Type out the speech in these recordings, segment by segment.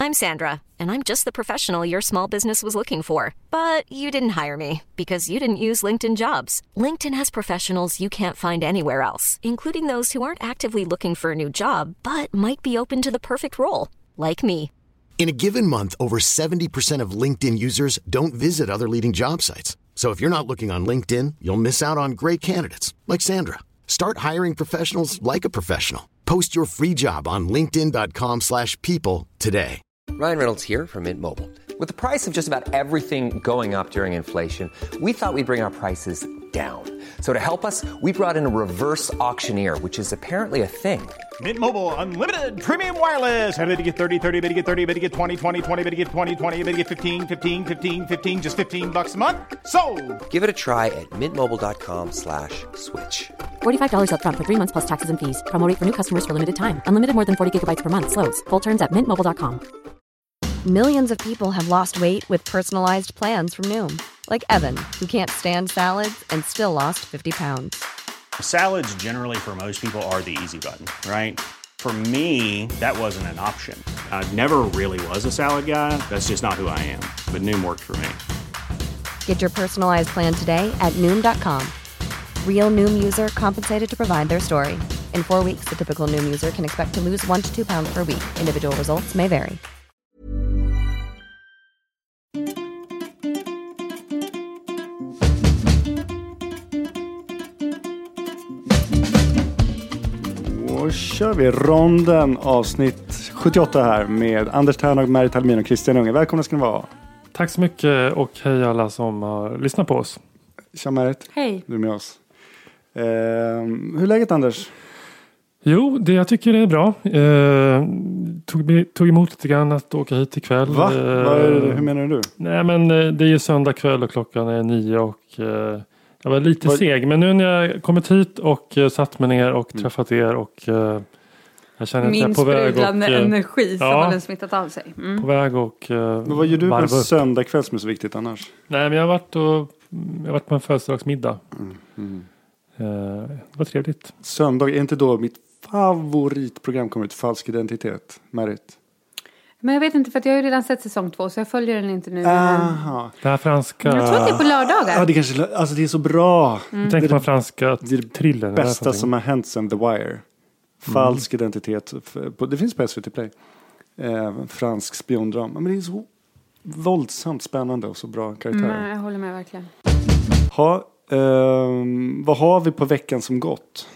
I'm Sandra, and I'm just the professional your small business was looking for. But you didn't hire me because you didn't use LinkedIn Jobs. LinkedIn has professionals you can't find anywhere else, including those who aren't actively looking for a new job, but might be open to the perfect role, like me. In a given month, over 70% of LinkedIn users don't visit other leading job sites. So if you're not looking on LinkedIn, you'll miss out on great candidates like Sandra. Start hiring professionals like a professional. Post your free job on linkedin.com/people today. Ryan Reynolds here from Mint Mobile. With the price of just about everything going up during inflation, we thought we'd bring our prices down. So to help us, we brought in a reverse auctioneer, which is apparently a thing. Mint Mobile Unlimited Premium Wireless. How to get 30, 30, bit to get 30, bit to get 20, 20, 20, bit to get 20, 20, bit to get 15, 15, 15, 15, just $15 a month? Sold! Give it a try at mintmobile.com/switch. $45 up front for 3 months plus taxes and fees. Promo rate for new customers for limited time. Unlimited more than 40 gigabytes per month. Slows full terms at mintmobile.com. Millions of people have lost weight with personalized plans from Noom. Like Evan, who can't stand salads and still lost 50 pounds. Salads generally for most people are the easy button, right? For me, that wasn't an option. I never really was a salad guy. That's just not who I am. But Noom worked for me. Get your personalized plan today at Noom.com. Real Noom user compensated to provide their story. In 4 weeks, the typical Noom user can expect to lose 1 to 2 pounds per week. Individual results may vary. Då kör vi ronden avsnitt 78 här med Anders Tärnhag, Märit Halmin och Christian Unge. Välkomna ska ni vara. Tack så mycket och hej alla som har lyssnat på oss. Tja Märit. Hej. Du är med oss. Hur är läget Anders? Jo, det jag tycker är bra. Tog emot lite grann att åka hit ikväll. Va? Hur menar du? Nej men det är ju söndag kväll och klockan är 9 och jag var lite seg. Men nu när jag kommit hit och satt mig ner och träffat er och jag känner att jag är på väg. Min sprudlande energi som har den smittat av sig. På väg och men vad gör du på en söndag kväll som är så viktigt annars? Nej men jag har varit på en födelsedagsmiddag. Det var trevligt. Söndag, är inte då mitt favoritprogram kommer ut, Falsk identitet, Märit? Men jag vet inte för att jag har ju redan sett säsong 2 så jag följer den inte nu. Aha. Det här franska... Jag tror att det är på lördagar. Ja, det kanske, alltså det är så bra. Jag tänker på franska thrillern. Det bästa som har hänt sen The Wire. Falsk identitet. Det finns på SVT Play. Fransk spiondrama. Men det är så våldsamt spännande och så bra karaktärer. Jag håller med verkligen. Vad har vi på veckan som gått?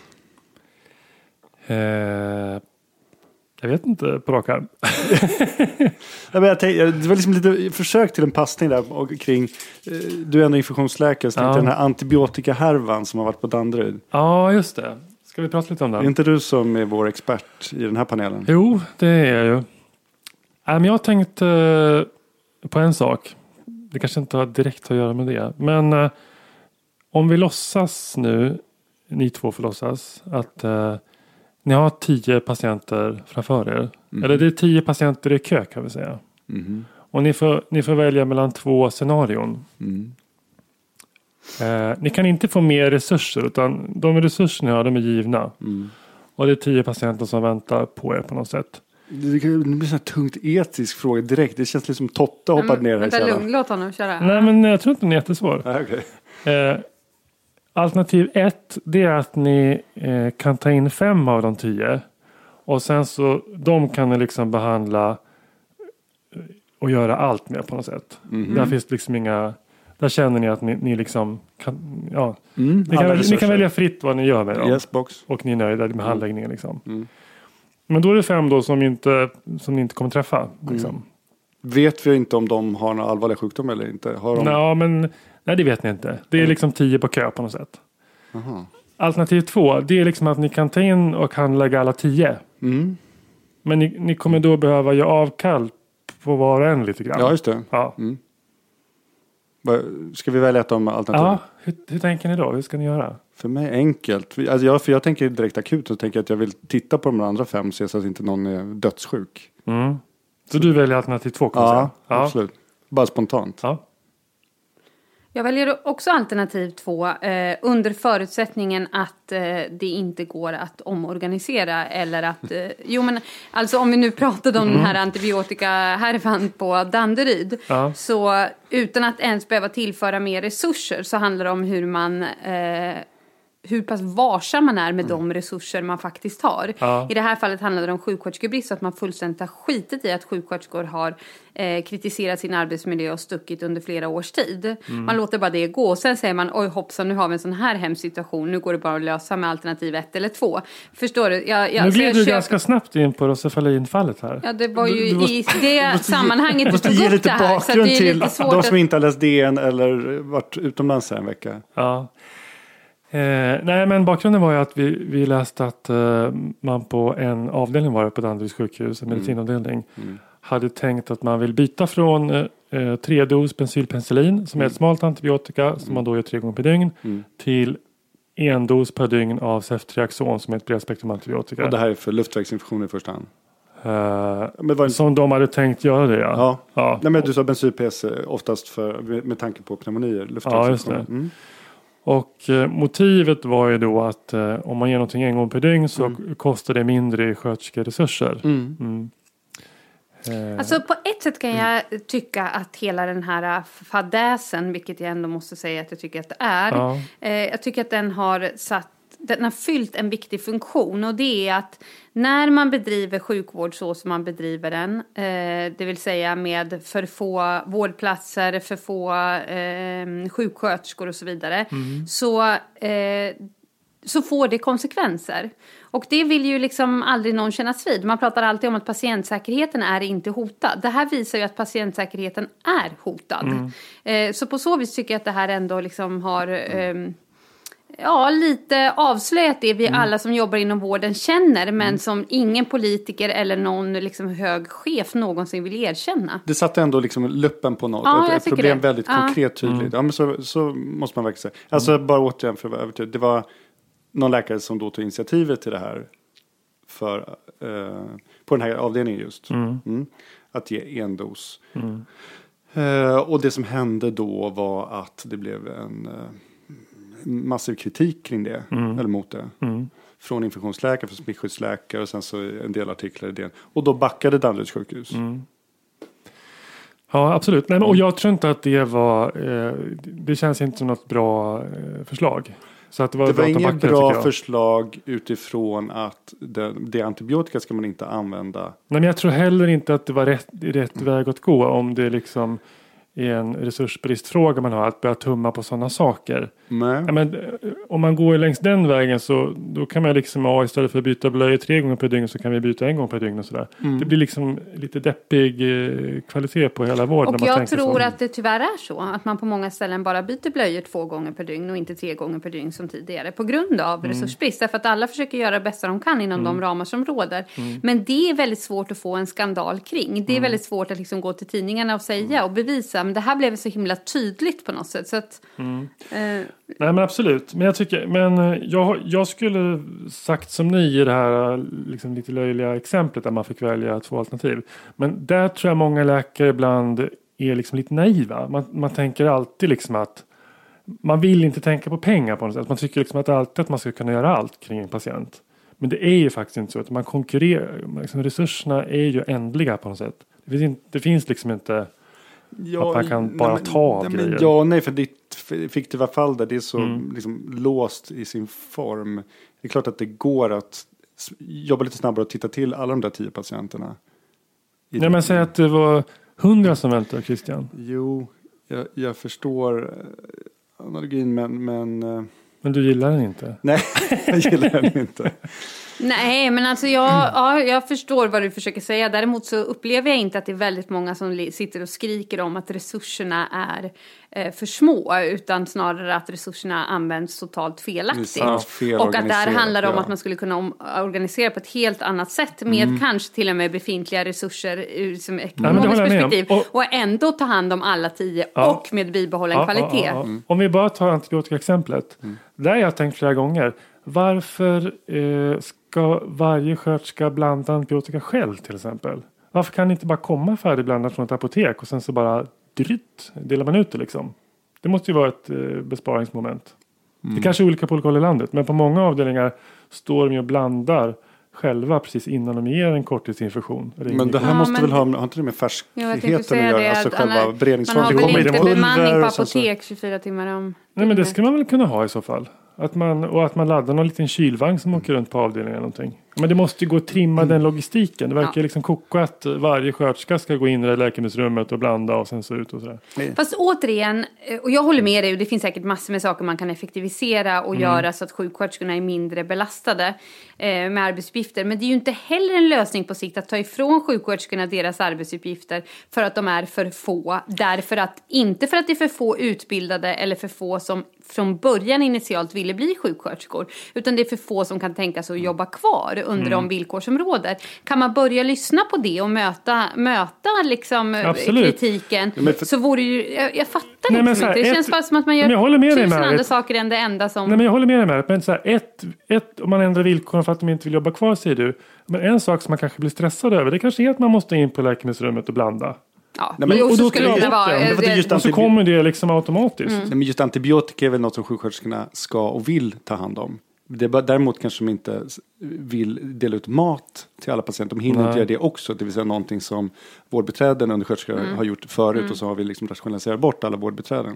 Jag vet inte på rak arm. Det var liksom lite försök till en passning där och kring du är ändå infektionsläkare så den här antibiotikahärvan som har varit på Danderyd. Ja, just det. Ska vi prata lite om det? Är inte du som är vår expert i den här panelen? Jo, det är jag ju. Men jag tänkte på en sak. Det kanske inte har direkt att göra med det. Men om vi låtsas nu, ni två får låtsas, att ni har 10 patienter framför er. Eller det är 10 patienter i kö kan vi säga. Och ni får välja mellan 2 scenarion. Ni kan inte få mer resurser utan de resurser ni har, de är givna. Och det är 10 patienter som väntar på er på något sätt. Det blir så här tungt etisk fråga direkt. Det känns liksom Totta hoppade ner här i källaren. Låt honom köra. Nej men jag tror inte den är jättesvår. Okay. Alternativ 1 det är att ni kan ta in 5 av de 10. Och sen så de kan ni liksom behandla och göra allt med på något sätt. Där finns liksom inga... Där känner ni att ni liksom kan... Ja, ni kan välja fritt vad ni gör med dem. Yes, box. Och ni är nöjda med handläggningen liksom. Men då är det 5 då som ni inte kommer träffa. Liksom. Vet vi inte om de har någon allvarlig sjukdom eller inte? Har de... Nej, det vet ni inte. Det är liksom 10 på kö på något sätt. Alternativ 2, det är liksom att ni kan ta in och handlägga alla 10. Men ni kommer då behöva göra avkall på var och en lite grann. Ja, just det. Ja. Ska vi välja ett av alternativen? Ja, hur tänker ni då? Hur ska ni göra? För mig enkelt. För jag tänker direkt akut och tänker att jag vill titta på de andra 5 så att inte någon är dödssjuk. Så du väljer alternativ 2 kan ja, absolut. Bara spontant. Ja. Jag väljer också alternativ 2 under förutsättningen att det inte går att omorganisera eller att... alltså om vi nu pratade om den här antibiotika-härvan på Danderyd, så utan att ens behöva tillföra mer resurser så handlar det om hur man... hur pass varsam man är med de resurser man faktiskt har. Ja. I det här fallet handlar det om sjuksköterskebrist, så att man fullständigt har skitit i att sjuksköterskor har kritiserat sin arbetsmiljö och stuckit under flera års tid. Man låter bara det gå. Och sen säger man, oj hoppsan, nu har vi en sån här hemsk situation. Nu går det bara att lösa med alternativ 1 eller 2. Förstår du? Nu gled du ganska snabbt in på Rosefalin-fallet här. Ja, det var ju i det sammanhanget du tog ge upp lite det här. bakgrund Så det är lite till de som inte har läst DN eller varit utomlands en vecka. Ja. Nej, men bakgrunden var ju att vi läste att man på en avdelning var det på Danderyds sjukhus, en medicinavdelning, hade tänkt att man vill byta från 3 dos bensylpenicillin som är ett smalt antibiotika som man då gör 3 gånger per dygn till 1 dos per dygn av ceftriaxon som är ett bredspektrum antibiotika. Och det här är för luftvägsinfektioner i första hand? Som de hade tänkt göra det, ja. Nej, men du sa bensylpec oftast med tanke på pneumonier, luftvägsinfektioner. Ja, just det. Och motivet var ju då att om man ger någonting 1 gång per dygn så kostar det mindre i sköterskeresurser. Alltså på ett sätt kan jag tycka att hela den här fadäsen, vilket jag ändå måste säga att jag tycker att det är. Jag tycker att den har fyllt en viktig funktion, och det är att när man bedriver sjukvård så som man bedriver den, det vill säga med för få vårdplatser, för få sjuksköterskor och så vidare, så får det konsekvenser. Och det vill ju liksom aldrig någon kännas vid. Man pratar alltid om att patientsäkerheten är inte hotad. Det här visar ju att patientsäkerheten är hotad. Så på så vis tycker jag att det här ändå liksom har... lite avslöjat det vi alla som jobbar inom vården känner, men som ingen politiker eller någon liksom hög chef någonsin vill erkänna. Det satte ändå liksom luppen på något, ett problem väldigt konkret tydligt. Ja, men så måste man verkligen säga. Alltså bara återigen för att vara övertygad. Det var någon läkare som då tog initiativet till det här på den här avdelningen just. Att ge 1 dos. Och det som hände då var att det blev en... massiv kritik kring det, eller mot det. Från infektionsläkare, från smittskyddsläkare och sen så en del artiklar i det. Och då backade Danderyds sjukhus. Ja, absolut. Nej, men, och jag tror inte att det var... det känns inte som något bra förslag. Så att det var inget bra förslag utifrån att det antibiotika ska man inte använda. Nej, men jag tror heller inte att det var rätt väg att gå om det liksom... är en resursbristfråga man har, att börja tumma på sådana saker. Ja, men, om man går längs den vägen så då kan man liksom istället för att byta blöjor 3 gånger per dygn så kan vi byta 1 gång per dygn och sådär. Det blir liksom lite deppig kvalitet på hela vården. Och jag tror att det tyvärr är så att man på många ställen bara byter blöjor 2 gånger per dygn och inte 3 gånger per dygn som tidigare på grund av resursbrist. Därför att alla försöker göra det bästa de kan inom de ramar som råder. Men det är väldigt svårt att få en skandal kring. Det är väldigt svårt att liksom gå till tidningarna och säga och bevisa. Men det här blev så himla tydligt på något sätt. Så att, Nej, men absolut. Men jag skulle sagt som ni i det här liksom lite löjliga exemplet där man fick välja 2 alternativ. Men där tror jag många läkare ibland är liksom lite naiva. Man tänker alltid liksom att man vill inte tänka på pengar på något sätt. Man tycker liksom att man ska kunna göra allt kring en patient. Men det är ju faktiskt inte så att man konkurrerar. Liksom, resurserna är ju ändliga på något sätt. Det finns liksom inte... att man kan bara ta av grejer. Ja, nej, för ditt fiktiva fall där det är så liksom låst i sin form. Det är klart att det går att jobba lite snabbare och titta till alla de där 10 patienterna. Nej, men säg att det var 100 som väntade, Christian. Jo, jag förstår analogin, men du gillar den inte? Nej, jag gillar den inte. Nej, men alltså jag förstår vad du försöker säga. Däremot så upplever jag inte att det är väldigt många som sitter och skriker om att resurserna är för små, utan snarare att resurserna används totalt felaktigt. Och att det här handlar om att man skulle kunna organisera på ett helt annat sätt med kanske till och med befintliga resurser ur som ekonomiskt perspektiv och ändå ta hand om alla 10 och med bibehållen kvalitet. Om vi bara tar antibiotikaexemplet. Där har jag tänkt flera gånger. Varför ska varje sköterska blanda antibiotika själv till exempel? Varför kan det inte bara komma färdigblandat från ett apotek och sen så bara delar man ut det liksom? Det måste ju vara ett besparingsmoment. Det kanske är olika på olika håll i landet. Men på många avdelningar står de ju och blandar själva precis innan de ger en korttidsinfektion. Men det här måste väl ha inte det med färskligheten att göra? Alltså själva beredningsformen. Man har väl inte bemanning på apotek 24 timmar om. Nej, men det ska man väl kunna ha i så fall. Att man laddar någon liten kylvagn som åker runt på avdelningen eller någonting. Men det måste ju gå att trimma den logistiken. Det verkar liksom koka att varje sköterska ska gå in i läkemedelsrummet och blanda och sen så ut och sådär. Fast återigen, och jag håller med dig, och det finns säkert massor med saker man kan effektivisera och göra så att sjuksköterskorna är mindre belastade med arbetsuppgifter. Men det är ju inte heller en lösning på sikt att ta ifrån sjuksköterskorna deras arbetsuppgifter för att de är för få. Inte för att det är för få utbildade eller för få som från början initialt ville bli sjuksköterskor, utan det är för få som kan tänka sig att jobba kvar under de villkor som råder. Kan man börja lyssna på det och möta liksom kritiken, så vore ju, jag fattar liksom inte. Det känns bara som att man gör tusen andra saker än det enda som... Nej, men jag håller med dig med. Men så här, om man ändrar villkoren för att de inte vill jobba kvar, säger du. Men en sak som man kanske blir stressad över, det kanske är att man måste in på läkemedelsrummet och blanda. Ja, nej, men, och då skulle det vara... Och så kommer det liksom automatiskt. Nej, men just antibiotika är väl något som sjuksköterskorna ska och vill ta hand om. Däremot kanske de inte vill dela ut mat till alla patienter. De hinner inte göra det också. Det vill säga någonting som vårdbiträden och undersköterskor har gjort förut. Och så har vi liksom rationaliserat bort alla vårdbiträden.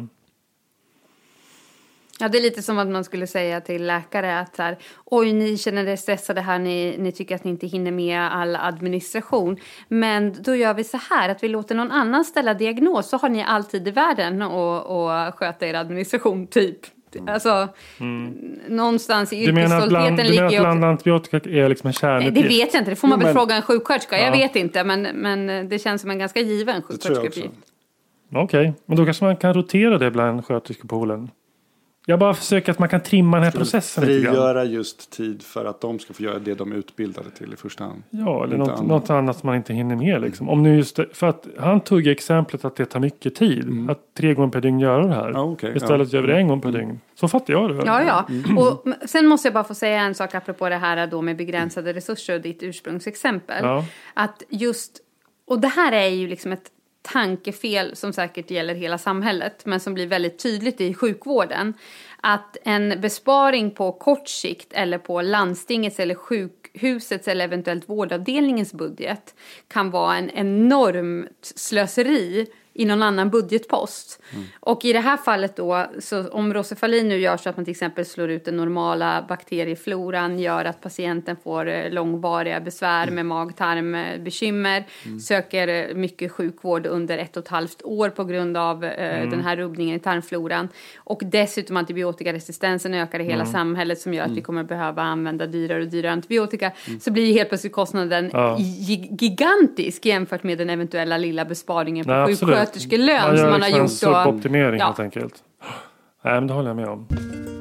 Ja, det är lite som att man skulle säga till läkare att så här, oj, ni känner er stressade här, ni tycker att ni inte hinner med all administration. Men då gör vi så här, att vi låter någon annan ställa diagnos, så har ni alltid i världen och sköta er administration, typ. Alltså, någonstans i yrkesstoltheten ligger ju... Du menar att blanda antibiotika är liksom en kärnuppgift? Det vet jag inte, det får man väl fråga en sjuksköterska. Jag vet inte, men det känns som en ganska given sjuksköterskeuppgift. Okej, men då kanske man kan rotera det bland sköterskepoolen. Jag bara försöker att man kan trimma den här processen. Frigöra just tid för att de ska få göra det de är utbildade till i första hand. Ja, eller något annat som man inte hinner med. Liksom. Om nu just, för att han tog exemplet att det tar mycket tid. Att 3 gånger per dygn göra det här. Istället gör vi det 1 gång per dygn. Så fattar jag det. Ja. Och sen måste jag bara få säga en sak apropå det här då med begränsade resurser och ditt ursprungsexempel. Ja. Att just, och det här är ju liksom ett tankefel som säkert gäller hela samhället, men som blir väldigt tydligt i sjukvården, att en besparing på kort sikt eller på landstingets eller sjukhusets eller eventuellt vårdavdelningens budget kan vara en enormt slöseri i någon annan budgetpost. Och i det här fallet då, så om Rosefalin nu gör så att man till exempel slår ut den normala bakteriefloran, gör att patienten får långvariga besvär med mag-tarmbekymmer, söker mycket sjukvård under 1,5 år på grund av den här rubbningen i tarmfloran, och dessutom antibiotikaresistensen ökar i hela samhället som gör att vi kommer behöva använda dyrare och dyrare antibiotika, så blir helt plötsligt kostnaden gigantisk jämfört med den eventuella lilla besparingen på sjuksköterskelön som man har gjort då. Optimering helt enkelt. Nej, men det håller jag med om.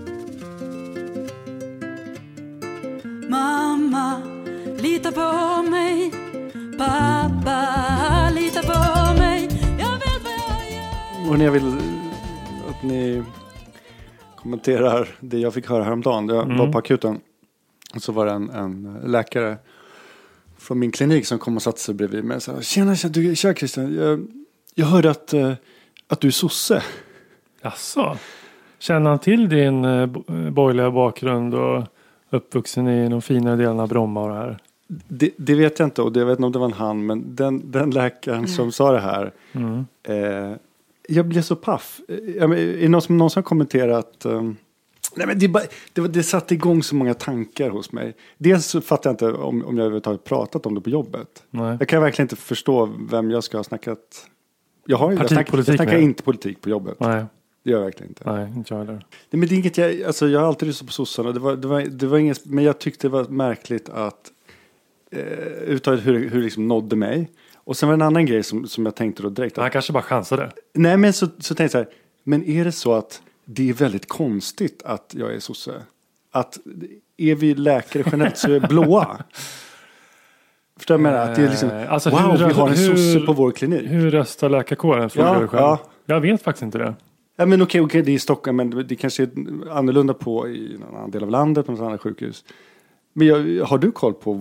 Mamma, lita på mig. Pappa, lita på mig. Jag vet vad jag gör. Och jag vill att ni kommenterar det jag fick höra häromdagen. Jag var på akuten. Och så var det en läkare från min klinik som kom och satte sig bredvid mig och sa: Tjena Christian, jag hörde att du är sosse. Jaså? Känner han till din borgerliga bakgrund och uppvuxen i de finare delarna av Bromma och det här? Det vet jag inte, och jag vet inte om det var en han, men den läkaren som sa det här, jag blev så paff. Är någon som någonsin har kommenterat... Nej, men det satte igång så många tankar hos mig. Dels så fattar jag inte om jag överhuvudtaget pratat om det på jobbet. Nej. Jag kan verkligen inte förstå vem jag ska ha snackat... Jag snackar inte politik på jobbet. Nej. Det gör jag verkligen inte. Nej, inte jag heller. Nej, men det är inget jag har alltid lyssnat på sossarna. Det var inget, men jag tyckte det var märkligt att uttaget hur det liksom nådde mig. Och sen var det en annan grej som jag tänkte då direkt. Han kanske bara chansade. Nej, men så tänkte jag så här. Men är det så att det är väldigt konstigt att jag är sosse? Att är vi läkare generellt så är blåa? Förstår jag menar? Att det är liksom, alltså, wow, vi har en sosse på vår klinik. Hur röstar läkarkåren? Frågar du själv. Ja. Jag vet faktiskt inte det. Ja, men okej, det är i Stockholm, men det kanske är annorlunda på i en annan del av landet, på något annat sjukhus. Men har du koll på vår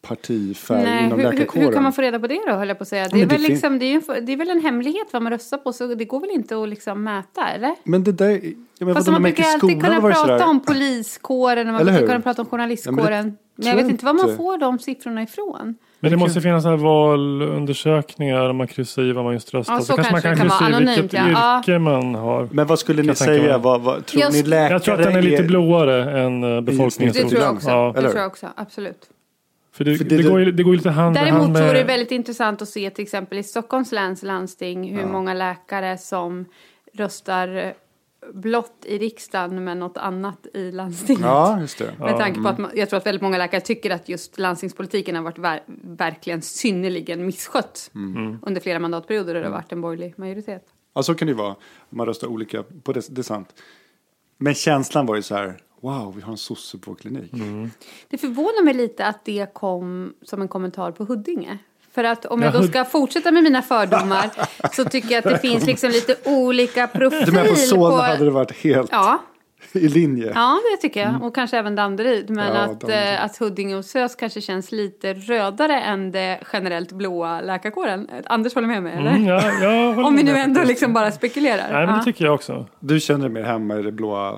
partifärg inom läkarkåren. Hur kan man få reda på det då, höll jag på att säga? Det är, väl liksom, det är väl en hemlighet vad man röstar på, så det går väl inte att liksom mäta, eller? Men det där... Fast man brukar alltid kunna prata om poliskåren och man brukar kunna prata om journalistkåren. Men jag vet inte var man får de siffrorna ifrån. Men det måste finnas sådana valundersökningar om man kryssar i vad man just röstar. Ja, så kanske man kan kryssa i vilket yrke man har. Men vad skulle ni säga? Tror ni läkare? Jag tror att den är lite blåare än befolkningens. Det tror jag också. Det tror jag också, absolut. För det går lite hand i hand med... Däremot så är det väldigt intressant att se till exempel i Stockholms läns landsting hur många läkare som röstar blått i riksdagen men något annat i landstinget. Ja, just det. Med tanke på att jag tror att väldigt många läkare tycker att just landstingspolitiken har varit verkligen synnerligen misskött under flera mandatperioder och det har varit en borgerlig majoritet. Ja, så kan det ju vara. Man röstar olika på det är sant. Men känslan var ju så här, wow, vi har en sosse på klinik. Det förvånar mig lite att det kom som en kommentar på Huddinge. För att om jag då ska fortsätta med mina fördomar så tycker jag att det finns liksom lite olika profil. Du menar på Solna hade det varit helt i linje? Ja, det tycker jag. Och kanske även Danderyd. Men att Huddinge och Sös kanske känns lite rödare än det generellt blåa läkarkåren. Anders håller med mig, eller? Ja, om vi nu ändå liksom bara spekulerar. Nej, men det tycker jag också. Du känner dig mer hemma i det blåa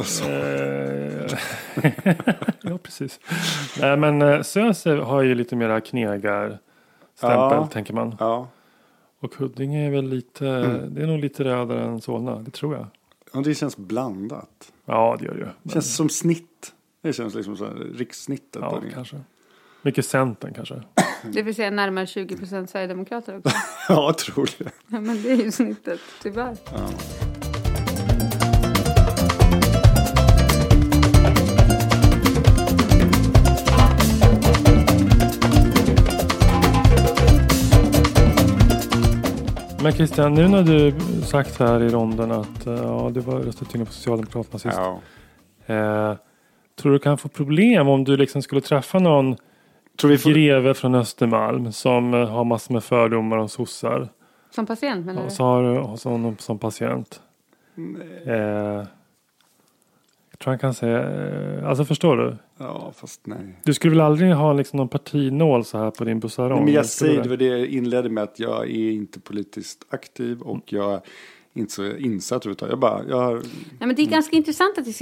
ja, precis. Nej, men Sös har ju lite mera knegar stämpel, tänker man. Ja. Och Huddinge är väl lite, det är nog lite rödare än Solna, det tror jag. Ja, det känns blandat. Ja, det gör det. Det känns som snitt. Det känns liksom som rikssnittet. Ja, kanske. Mycket Centern kanske. Det vill säga närmare 20% Sverigedemokrater också. Ja, troligen. Ja, men det är ju snittet, tyvärr. Ja. Men Christian, nu när du sagt här i ronden att du var röstat in på Socialdemokraterna sist. Ja. Tror du kan få problem om du liksom skulle träffa någon greve från Östermalm som har massor med fördomar om sossar? Som patient, menar du? Och så har du honom som patient. Jag tror han kan säga... Alltså förstår du? Ja, fast nej. Du skulle väl aldrig ha liksom någon partinål så här på din bussarong? Men jag säger det var det jag inledde med, att jag är inte politiskt aktiv och jag är inte så insatt utan Nej, men det är ganska intressant att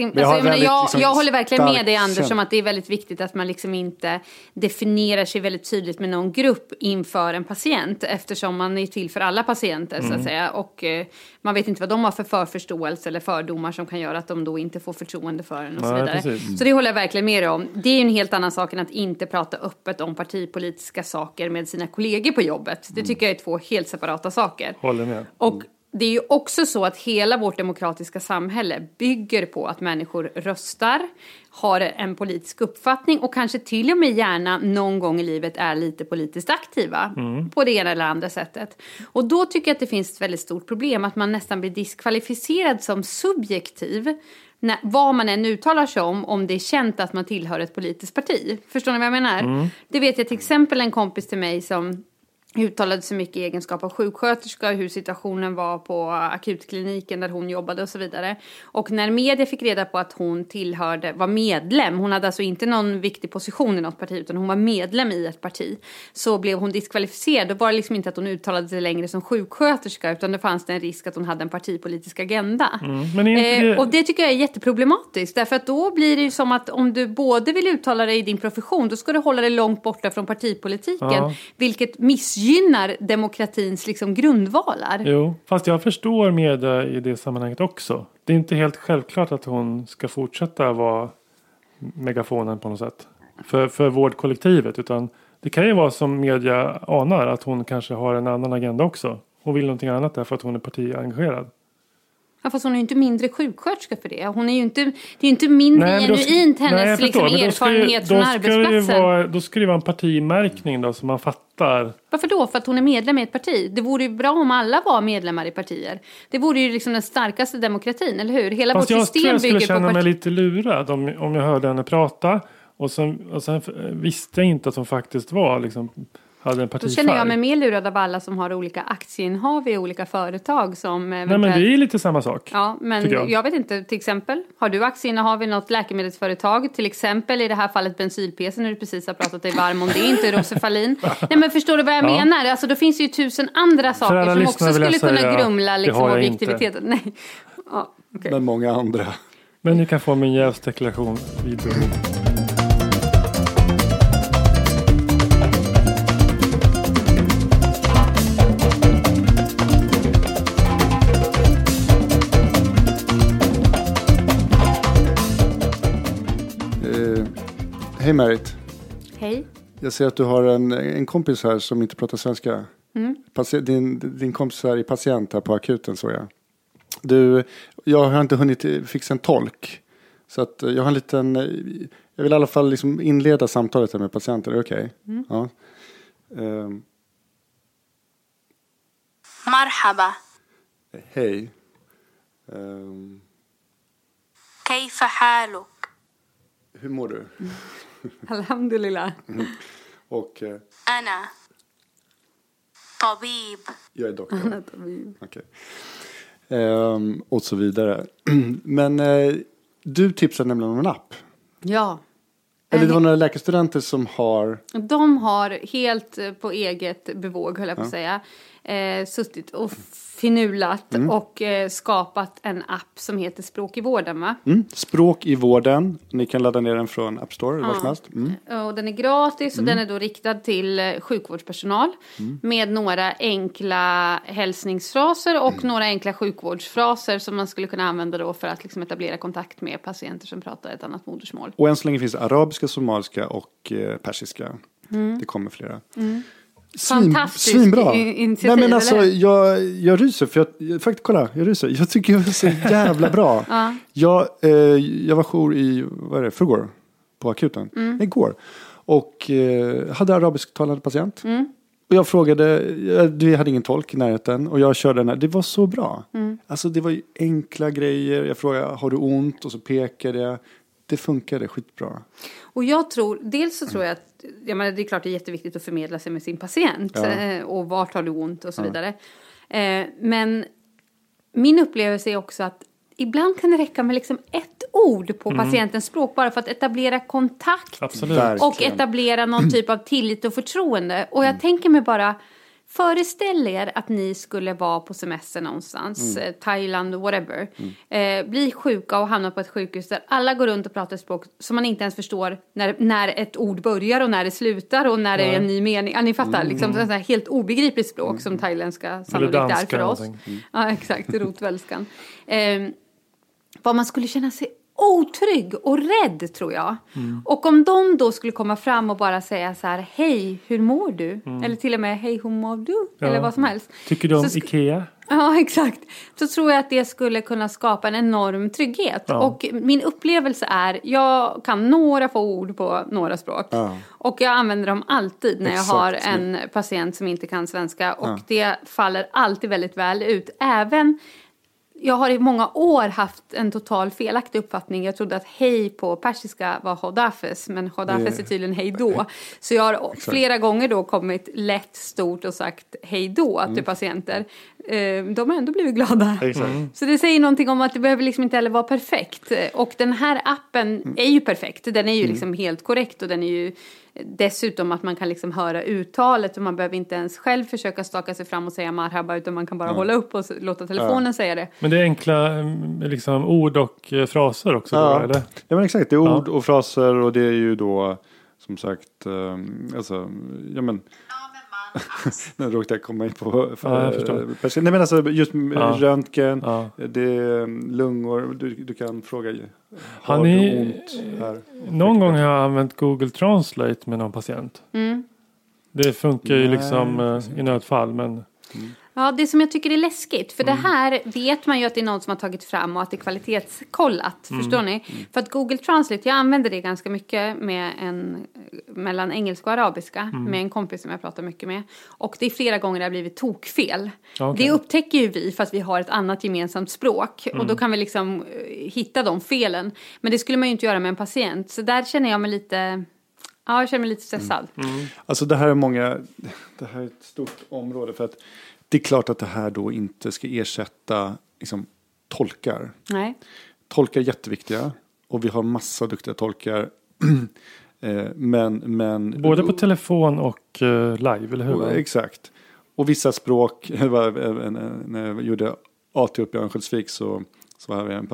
jag håller verkligen med dig, Anders, om att det är väldigt viktigt att man liksom inte definierar sig väldigt tydligt med någon grupp inför en patient, eftersom man är till för alla patienter så att säga, och man vet inte vad de har för förförståelse eller fördomar som kan göra att de då inte får förtroende för en och så vidare. Så det håller jag verkligen med om. Det är ju en helt annan sak än att inte prata öppet om partipolitiska saker med sina kollegor på jobbet. Det tycker jag är två helt separata saker. Håller med. Och det är ju också så att hela vårt demokratiska samhälle bygger på att människor röstar, har en politisk uppfattning och kanske till och med gärna någon gång i livet är lite politiskt aktiva på det ena eller andra sättet. Och då tycker jag att det finns ett väldigt stort problem att man nästan blir diskvalificerad som subjektiv vad man än uttalar sig om det är känt att man tillhör ett politiskt parti. Förstår ni vad jag menar? Det vet jag till exempel en kompis till mig som uttalade så mycket i egenskap av sjuksköterska, hur situationen var på akutkliniken där hon jobbade och så vidare. Och när media fick reda på att hon var medlem, hon hade alltså inte någon viktig position i något parti utan hon var medlem i ett parti, så blev hon diskvalificerad. Då var det liksom inte att hon uttalade sig längre som sjuksköterska utan det fanns en risk att hon hade en partipolitisk agenda. Och det tycker jag är jätteproblematiskt, därför att då blir det ju som att om du både vill uttala dig i din profession, då ska du hålla dig långt borta från partipolitiken, vilket missgynnar demokratins liksom grundvalar. Jo, fast jag förstår media i det sammanhanget också. Det är inte helt självklart att hon ska fortsätta vara megafonen på något sätt för vårdkollektivet, utan det kan ju vara som media anar att hon kanske har en annan agenda också. Hon vill någonting annat därför att hon är partiengagerad. Ja, fast hon är ju inte mindre sjuksköterska för det. Hon är ju inte, det är inte mindre genuint hennes liksom erfarenhet från arbetsplatsen. Då ska det vara en partimärkning då, som man fattar. Varför då? För att hon är medlem i ett parti. Det vore ju bra om alla var medlemmar i partier. Det vore ju liksom den starkaste demokratin, eller hur? Hela vårt system bygger på... Jag skulle känna mig lite lurad om jag hörde henne prata. Och sen visste jag inte att hon faktiskt var liksom, hade en Då partifärg. känner jag mig mer lurad av alla som har olika aktieinnehav i olika företag som Nej, men det är lite samma sak. Ja, men jag vet inte, till exempel, har du aktieinnehav i något läkemedelsföretag? Till exempel i det här fallet bensylpesen när du precis har pratat dig varm om det, inte Rosefalin. Nej, men förstår du vad jag menar? Alltså då finns det ju 1000 andra saker som också skulle kunna grumla liksom objektiviteten. Nej. Ja, okay. Men många andra. Men ni kan få min jävsdeklaration vid behov. Hej Merit. Hej. Jag ser att du har en kompis här som inte pratar svenska. Din kompis här är patient här på akuten, så jag. Jag har inte hunnit fixa en tolk. Så att jag har en liten... Jag vill i alla fall liksom inleda samtalet här med patienter. Är det okej? Ja. مرحبا. Hej. كيف حالك؟ Hur mår du? Alhamdulillah. Och أنا طبيب. jag är doktor. Okej. Och så vidare. Men du tipsade nämligen om en app. Ja. Eller det var några läkarstudenter som har... De har helt på eget bevåg, höll jag på att säga, suttit och finulat och skapat en app som heter Språk i vården, va? Språk i vården. Ni kan ladda ner den från App Store. Eller vad som helst. Och den är gratis och den är då riktad till sjukvårdspersonal med några enkla hälsningsfraser och några enkla sjukvårdsfraser som man skulle kunna använda då för att liksom etablera kontakt med patienter som pratar ett annat modersmål. Och än så länge finns det arabiska, somaliska och persiska. Det kommer flera. Fantastiskt svinbra. initiativ. Nej, men alltså, jag ryser för faktiskt kolla, jag ryser. Jag tycker det är så jävla bra. Jag var jour i förrgår på akuten igår och hade arabisktalande patient. Och jag frågade, vi hade ingen tolk i närheten och jag körde den här. Det var så bra. Alltså det var ju enkla grejer. Jag frågade, har du ont? Och så pekade jag. Det funkade skitbra. Och jag tror, dels så tror jag att det är klart det är jätteviktigt att förmedla sig med sin patient. Och vart har du ont och så vidare. Men min upplevelse är också att ibland kan det räcka med liksom ett ord på patientens språk bara för att etablera kontakt. Absolut. Och etablera någon typ av tillit och förtroende. Och jag tänker mig bara, föreställ er att ni skulle vara på semester någonstans, Thailand, whatever. Bli sjuka och hamna på ett sjukhus där alla går runt och pratar språk som man inte ens förstår när ett ord börjar och när det slutar och när det är en ny mening. Ni fattar, liksom så här helt obegripligt språk som thailändska sannolikt är för oss. Ja, exakt, rotvälskan. Vad man skulle känna sig otrygg och rädd, tror jag. Och om de då skulle komma fram och bara säga så här: hej, hur mår du? Eller till och med, hej, hur mår du? Eller vad som helst. Tycker du om Ikea? Ja, exakt. Så tror jag att det skulle kunna skapa en enorm trygghet. Och min upplevelse är, jag kan några få ord på några språk. Och jag använder dem alltid när jag har en patient som inte kan svenska. Och det faller alltid väldigt väl ut. Även... Jag har i många år haft en total felaktig uppfattning. Jag trodde att hej på persiska var hodafes. Men hodafes är tydligen hej då. Så jag har flera gånger då kommit lätt stort och sagt hej då till patienter. De har ändå blivit glada. Så det säger någonting om att det behöver liksom inte heller vara perfekt. Och den här appen är ju perfekt. Den är ju liksom helt korrekt. Och den är ju dessutom att man kan liksom höra uttalet. Och man behöver inte ens själv försöka staka sig fram och säga marhaba. Utan man kan bara hålla upp och låta telefonen säga det. Men det är enkla liksom, ord och fraser också då, eller? Ja, men exakt. Det är ord och fraser och det är ju då som sagt alltså, ja men nu råkade jag komma in på nej, men alltså just röntgen, det är lungor, du kan fråga har du ont här? Någon gång har jag använt Google Translate med någon patient. Det funkar ju liksom i nödfall, men Ja, det som jag tycker är läskigt. För det här vet man ju att det är någon som har tagit fram och att det är kvalitetskollat. Förstår ni? För att Google Translate, jag använder det ganska mycket mellan engelska och arabiska. Med en kompis som jag pratar mycket med. Och det är flera gånger det har blivit tokfel. Det upptäcker ju vi för att vi har ett annat gemensamt språk. Och då kan vi liksom hitta de felen. Men det skulle man ju inte göra med en patient. Så där känner jag mig lite... Ja, jag känner mig lite stressad. Alltså det här är ett stort område, för att det är klart att det här då inte ska ersätta liksom, tolkar. Nej. Tolkar är jätteviktiga och vi har massa duktiga tolkar. men både på telefon och live, eller hur? Exakt. Och vissa språk, när jag gjorde AT upp i Örnsköldsvik så var vi en.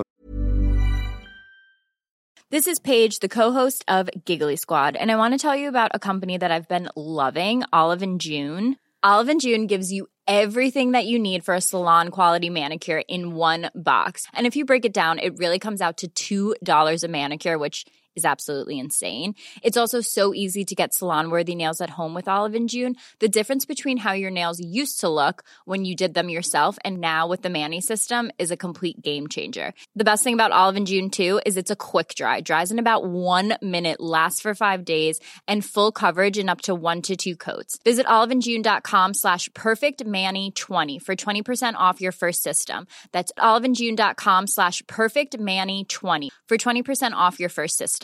This is Paige, the co-host of Giggly Squad, and I want to tell you about a company that I've been loving, Olive & June. Olive & June gives you everything that you need for a salon-quality manicure in one box. And if you break it down, it really comes out to $2 a manicure, which is absolutely insane. It's also so easy to get salon-worthy nails at home with Olive & June. The difference between how your nails used to look when you did them yourself and now with the Mani system is a complete game changer. The best thing about Olive & June, too, is it's a quick dry. Dries in about 1 minute, lasts for 5 days, and full coverage in up to 1 to 2 coats. Visit oliveandjune.com/perfectmani20 for 20% off your first system. That's oliveandjune.com/perfectmani20 for 20% off your first system.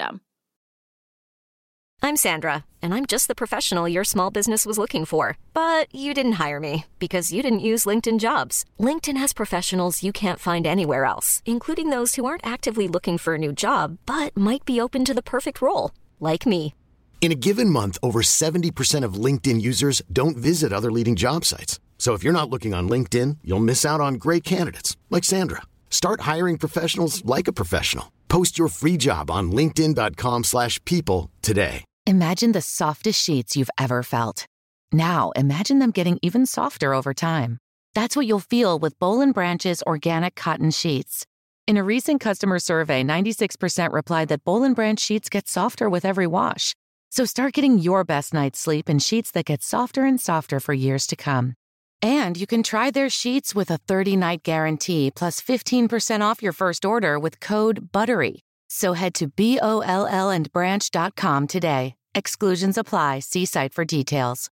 I'm Sandra, and I'm just the professional your small business was looking for. But you didn't hire me because you didn't use LinkedIn Jobs. LinkedIn has professionals you can't find anywhere else, including those who aren't actively looking for a new job, but might be open to the perfect role, like me. In a given month, over 70% of LinkedIn users don't visit other leading job sites. So if you're not looking on LinkedIn, you'll miss out on great candidates like Sandra. Start hiring professionals like a professional. Post your free job on linkedin.com/people today. Imagine the softest sheets you've ever felt. Now imagine them getting even softer over time. That's what you'll feel with Boll & Branch's organic cotton sheets. In a recent customer survey, 96% replied that Boll & Branch sheets get softer with every wash. So start getting your best night's sleep in sheets that get softer and softer for years to come. And you can try their sheets with a 30-night guarantee plus 15% off your first order with code BUTTERY. So head to BOLLandbranch.com today. Exclusions apply. See site for details.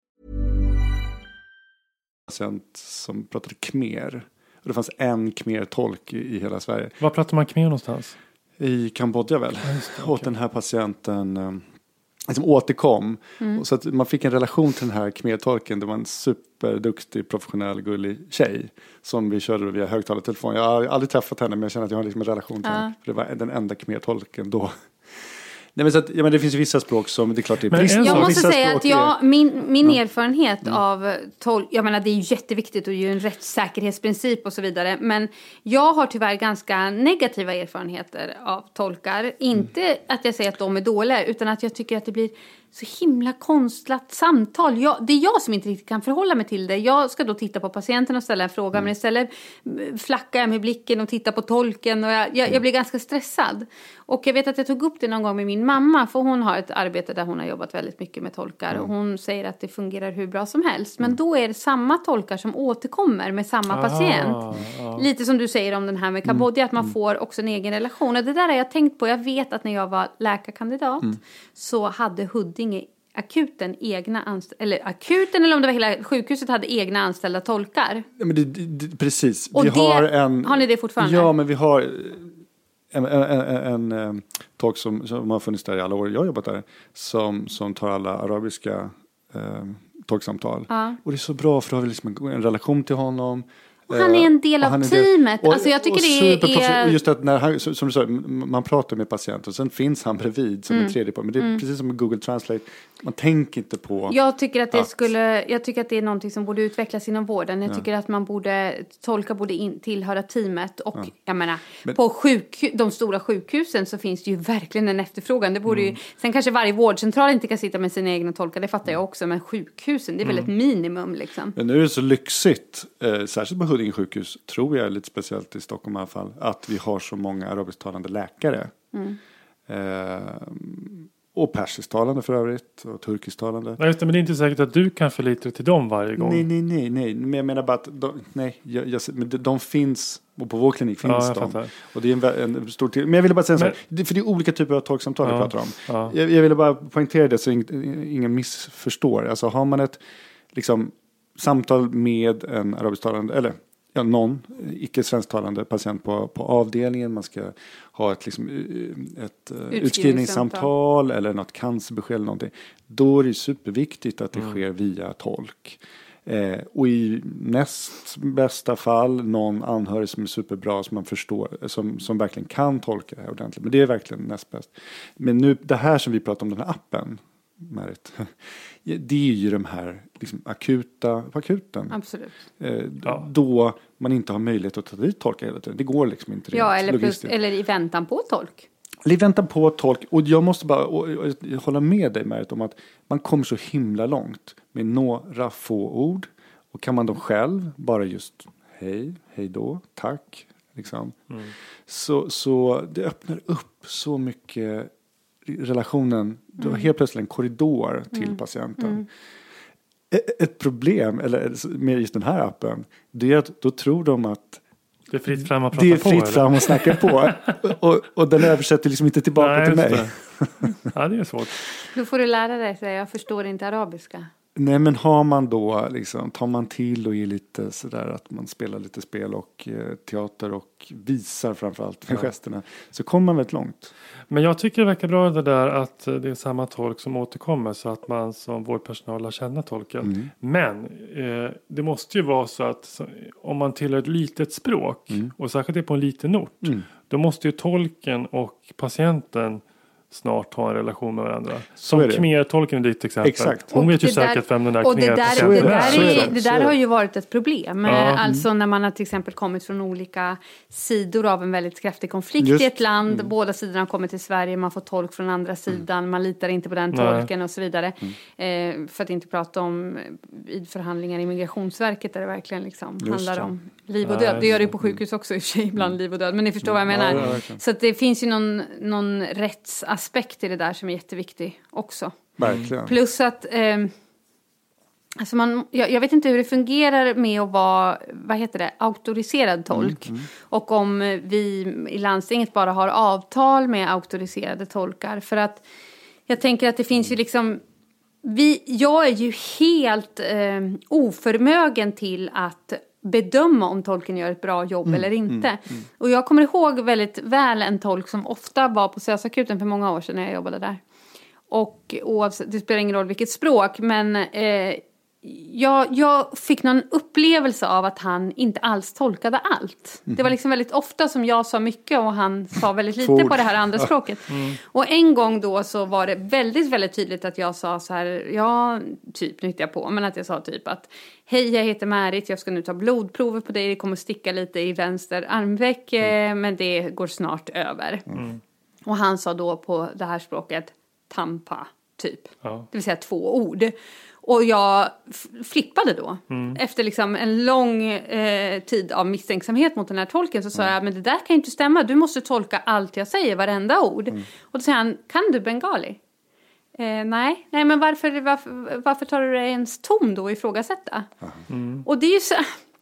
Som pratade khmer. Och det fanns en khmer-tolk i hela Sverige. Var pratar man khmer någonstans? I Kambodja väl. Och den här patienten som återkom. Och så att man fick en relation till den här khmer-tolken. Det var en superduktig, professionell, gullig tjej. Som vi körde via högtalartelefon. Jag har aldrig träffat henne, men jag känner att jag har liksom en relation till henne. För det var den enda khmer-tolken då. Nej, men så att, ja, men det finns ju vissa språk som det är klart det är brist. Jag måste säga att min erfarenhet av jag menar det är ju jätteviktigt och ju en rättssäkerhetsprincip och så vidare, men jag har tyvärr ganska negativa erfarenheter av tolkar. Inte att jag säger att de är dåliga, utan att jag tycker att det blir så himla konstlat samtal. Det är jag som inte riktigt kan förhålla mig till det. Jag ska då titta på patienten och ställa en fråga, men istället flackar jag med blicken och tittar på tolken och jag blir ganska stressad. Och jag vet att jag tog upp det någon gång med min mamma, för hon har ett arbete där hon har jobbat väldigt mycket med tolkar och hon säger att det fungerar hur bra som helst. Men då är det samma tolkar som återkommer med samma patient. Lite som du säger om den här med Kambodja, att man får också en egen relation. Och det där har jag tänkt på. Jag vet att när jag var läkarkandidat så hade Huddinge akuten eller om det var hela sjukhuset hade egna anställda tolkar. Ja, men precis. Och har ni det fortfarande? Ja, men vi har en tolk som har funnits där i alla år. Jag har jobbat där. Som tar alla arabiska tolksamtal. Och det är så bra, för då har vi liksom en relation till honom. Och han är en del av teamet. Alltså jag tycker det är... Just att när han, som du sa, man pratar med patienten och sen finns han bredvid som en tredje på. Men det är precis som med Google Translate. Man tänker inte på... Jag tycker att det är någonting som borde utvecklas inom vården. Jag tycker att man tolka borde tillhöra teamet. Och jag menar, på de stora sjukhusen så finns det ju verkligen en efterfrågan. Det borde ju, sen kanske varje vårdcentral inte kan sitta med sina egna tolkar, det fattar jag också. Men sjukhusen, det är väl ett minimum liksom. Men nu är det så lyxigt, särskilt på Huddinge sjukhus, tror jag, lite speciellt i Stockholm i alla fall, att vi har så många arabisktalande läkare. Och persisktalande för övrigt, och turkisktalande. Nej, just det, men det är inte säkert att du kan förlita dig till dem varje gång. Nej. Men jag menar bara att de finns, och på vår klinik finns de. Fattar. Och det är en stor till. Men jag ville bara säga så här, för det är olika typer av tolksamtal vi pratar om. Jag ville bara poängtera det så ingen missförstår. Alltså har man ett liksom samtal med en arabisktalande, eller någon icke-svensktalande patient på avdelningen. Man ska ha ett utskrivningssamtal eller något cancerbesked eller någonting. Då är det superviktigt att det sker via tolk. Och i näst bästa fall någon anhörig som är superbra, som man förstår, som verkligen kan tolka det här ordentligt. Men det är verkligen näst bäst. Men nu, det här som vi pratar om, den här appen, Märit, det är ju de här liksom akuten. Absolut. Då man inte har möjlighet att ta dit tolkar hela tiden. Det går liksom inte. Ja, eller i väntan på tolk. Eller i väntan på tolk. Och jag måste bara hålla med dig, Märit, om att man kommer så himla långt med några få ord. Och kan man då själv bara just hej då, tack. Liksom. Så det öppnar upp så mycket relationen. Du har helt plötsligt en korridor till patienten. Ett problem med just den här appen, det är att då tror de att det är fritt fram att prata på. Det är fritt fram att snacka på. och den översätter liksom inte tillbaka till mig. Ja, det är svårt. Då får du lära dig, så jag förstår inte arabiska. Nej, men har man då liksom, tar man till och är lite sådär att man spelar lite spel och teater och visar framförallt med gesterna, så kommer man väldigt långt. Men jag tycker det verkar bra det där att det är samma tolk som återkommer, så att man som vårdpersonal lär känna tolken. Men det måste ju vara så att om man tillhör ett litet språk och särskilt är på en liten ort, då måste ju tolken och patienten snart ha en relation med varandra. Som Khmer-tolken är ditt exempel. Exakt. Hon vet ju säkert vem den där det där har ju varit ett problem. Alltså när man har till exempel kommit från olika sidor av en väldigt kraftig konflikt i ett land. Båda sidorna har kommit till Sverige. Man får tolk från andra sidan. Man litar inte på den tolken och så vidare. För att inte prata om i förhandlingar i Migrationsverket där det verkligen liksom handlar om liv och död. Det gör det på sjukhus också i och för sig, ibland liv och död. Men ni förstår vad jag menar. Så att det finns ju någon rättsaspekt i det där som är jätteviktig också. Verkligen. Plus att alltså jag vet inte hur det fungerar med att vara, auktoriserad tolk. Och om vi i landstinget bara har avtal med auktoriserade tolkar. För att jag tänker att det finns ju liksom, jag är ju helt oförmögen till att bedöma om tolken gör ett bra jobb eller inte. Och jag kommer ihåg väldigt väl en tolk som ofta var på SÖS-akuten för många år sedan när jag jobbade där. Och det spelar ingen roll vilket språk, men jag fick någon upplevelse av att han inte alls tolkade allt. Det var liksom väldigt ofta som jag sa mycket och han sa väldigt lite på det här andra språket. Och en gång då så var det väldigt, väldigt tydligt att jag sa så här, typ nyttjar på, men att jag sa typ att hej, jag heter Märit, jag ska nu ta blodprover på dig, det kommer sticka lite i vänster armveck, men det går snart över. Och han sa då på det här språket tampa, typ. Det vill säga 2 ord. Och jag flippade då. Efter liksom en lång tid av misstänksamhet mot den här tolken så sa jag, men det där kan ju inte stämma. Du måste tolka allt jag säger, varenda ord. Och då säger han, kan du bengali? Nej, men varför tar du det ens tom då och ifrågasätta? Och det är ju så,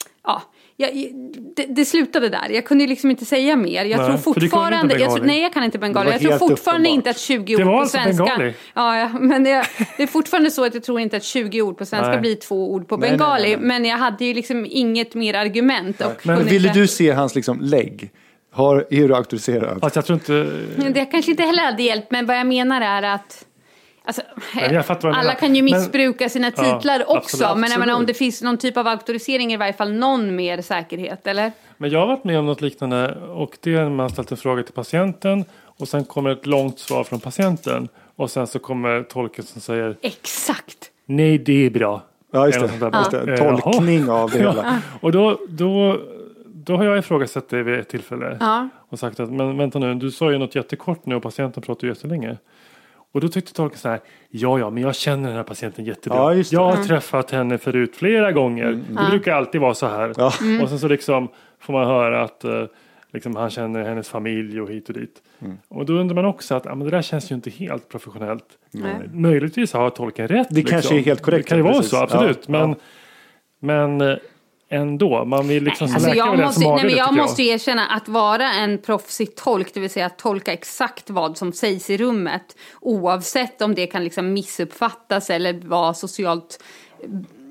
det slutade där. Jag kunde liksom inte säga mer. Jag tror fortfarande, jag kan inte bengali. Jag tror fortfarande inte att 20 ord på svenska. Men det är fortfarande så att jag tror inte att 20 ord på svenska blir 2 ord på bengali. Nej. Men jag hade ju liksom inget mer argument. Men ville du se hans liksom lägg? Är du auktoriserad? Fast jag tror inte... Det kanske inte heller hade hjälpt. Men vad jag menar är att alltså, alla kan ju missbruka sina titlar också. Absolut. Men jag menar, om det finns någon typ av auktorisering, i varje fall någon mer säkerhet, eller? Men jag har varit med om något liknande. Och det är när man ställt en fråga till patienten. Och sen kommer ett långt svar från patienten. Och sen så kommer tolken som säger... Exakt. Nej, det är bra. Ja, just det. Tolkning av det hela. Och då har jag ifrågasatt det vid ett tillfälle. Och sagt att, men vänta nu, du sa ju något jättekort nu och patienten pratar ju jättelänge. Och då tyckte tolken så här, men jag känner den här patienten jättebra. Ja, jag har träffat henne förut flera gånger. Det brukar alltid vara så här. Och sen så liksom får man höra att liksom, han känner hennes familj och hit och dit. Och då undrar man också att men det där känns ju inte helt professionellt. Möjligtvis har tolken rätt. Det kanske är helt korrekt. Det kan ju vara så, absolut. Men ändå, man vill liksom jag måste erkänna att vara en proffsig tolk, det vill säga att tolka exakt vad som sägs i rummet, oavsett om det kan liksom missuppfattas eller vara socialt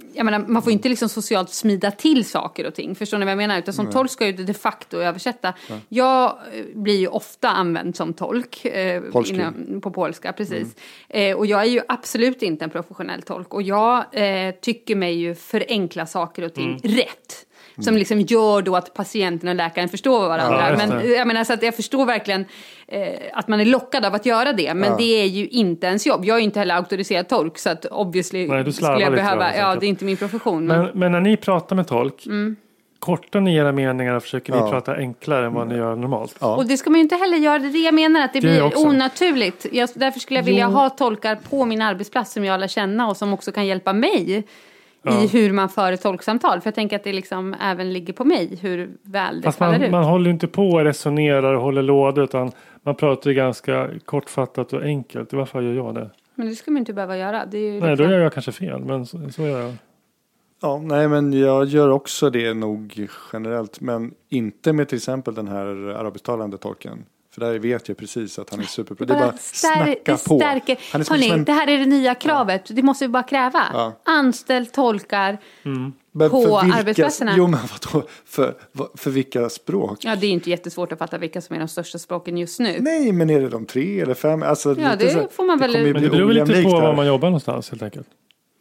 jag menar, man får inte liksom socialt smida till saker och ting. Förstår ni vad jag menar? Utan som tolk ska ju de facto översätta. Jag blir ju ofta använd som tolk på polska, precis. Och jag är ju absolut inte en professionell tolk. Och jag tycker mig ju förenkla saker och ting rätt. Som liksom gör då att patienten och läkaren förstår varandra. Men jag menar, så att jag förstår verkligen att man är lockad av att göra det. Men det är ju inte ens jobb. Jag är ju inte heller auktoriserad tolk. Så att obviously skulle jag behöva... Ja, det är inte min profession. Men när ni pratar med tolk... Kortar ni era meningar och försöker ni prata enklare än vad ni gör normalt? Ja. Och det ska man ju inte heller göra. Det är det jag menar, att det blir onaturligt. Därför skulle jag vilja ha tolkar på min arbetsplats som jag lär känna och som också kan hjälpa mig i hur man för ett tolksamtal. För jag tänker att det liksom även ligger på mig hur väl det faller ut. Man håller ju inte på och resonerar och håller lådor, utan man pratar ju ganska kortfattat och enkelt. I varför fall gör jag det? Men det ska man inte behöva göra. Det är ju Nej, då gör jag kanske fel, men så gör jag. Ja, nej, men jag gör också det nog generellt. Men inte med till exempel den här arabisktalande tolken. För där vet jag precis att han är superbra. Det är bara snacka på. Hörrni, det här är det nya kravet. Det måste vi bara kräva. Anställ tolkar på arbetsplatserna. Jo, men vadå? För vilka språk? Ja, det är inte jättesvårt att fatta vilka som är de största språken just nu. Nej, men är det de 3 eller 5? Alltså, ja, det får man väl... Men det beror lite på var man jobbar någonstans, helt enkelt.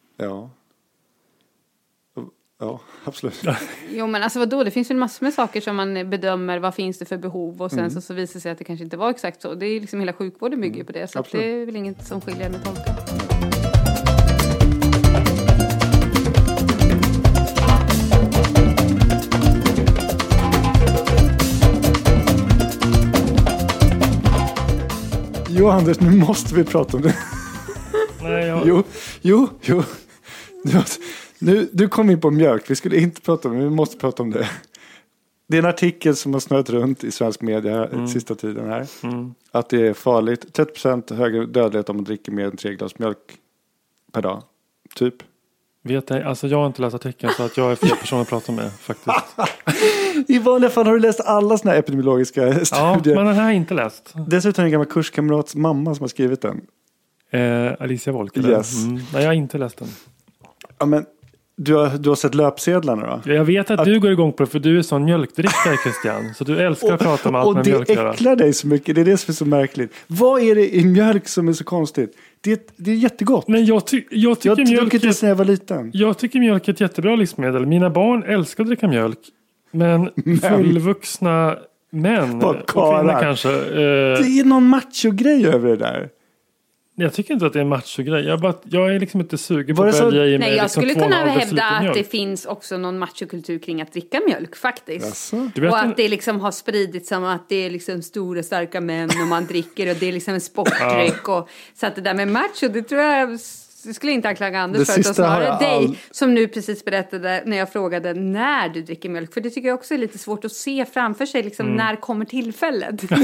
Ja, absolut. Jo, men alltså vadå? Det finns väl massor med saker som man bedömer. Vad finns det för behov? Och sen så visar det sig att det kanske inte var exakt så. Det är liksom hela sjukvården bygger på det. Så att det är väl inget som skiljer med tolkar. Jo, Anders, nu måste vi prata om det. Nej, Jo. Du kom in på mjölk. Vi skulle inte prata om det, men vi måste prata om det. Det är en artikel som har snöat runt i svensk media sista tiden här. Att det är farligt. 30% högre dödlighet om man dricker mer än 3 glas mjölk per dag. Typ. Vet jag, alltså jag har inte läst artikeln, så att jag är fel person att prata med faktiskt. I vanliga fall har du läst alla såna här epidemiologiska studier. Ja, men den här har jag inte läst. Dessutom är en gammal kurskamrats mamma som har skrivit den. Alicia Wolk, eller? Yes. Nej, jag har inte läst den. Ja, men du har sett löpsedlarna då? Jag vet att du går igång på det, för du är sån mjölkdrickare, Christian. Så du älskar att prata om allt med mjölk. Och det äcklar dig så mycket. Det är det som är så märkligt. Vad är det i mjölk som är så konstigt? Det är jättegott. Men jag tycker mjölk är när jag var liten. Jag tycker mjölk är ett jättebra livsmedel. Mina barn älskar att dricka mjölk. Men fullvuxna män och kvinnor kanske. Det är någon macho-grej över det där. Jag tycker inte att det är en macho-grej. Jag är liksom inte sugen på att välja i mig. Nej, jag liksom skulle kunna hävda att det finns också någon machokultur kring att dricka mjölk faktiskt. Och att det liksom har spridits som att det är liksom stora starka män och man dricker och det är liksom en sportdryck. Och, så att det där med macho, det tror jag skulle inte anklaga Anders för, utan snarare dig som nu precis berättade när jag frågade när du dricker mjölk. För det tycker jag också är lite svårt att se framför sig, liksom, när kommer tillfället? Det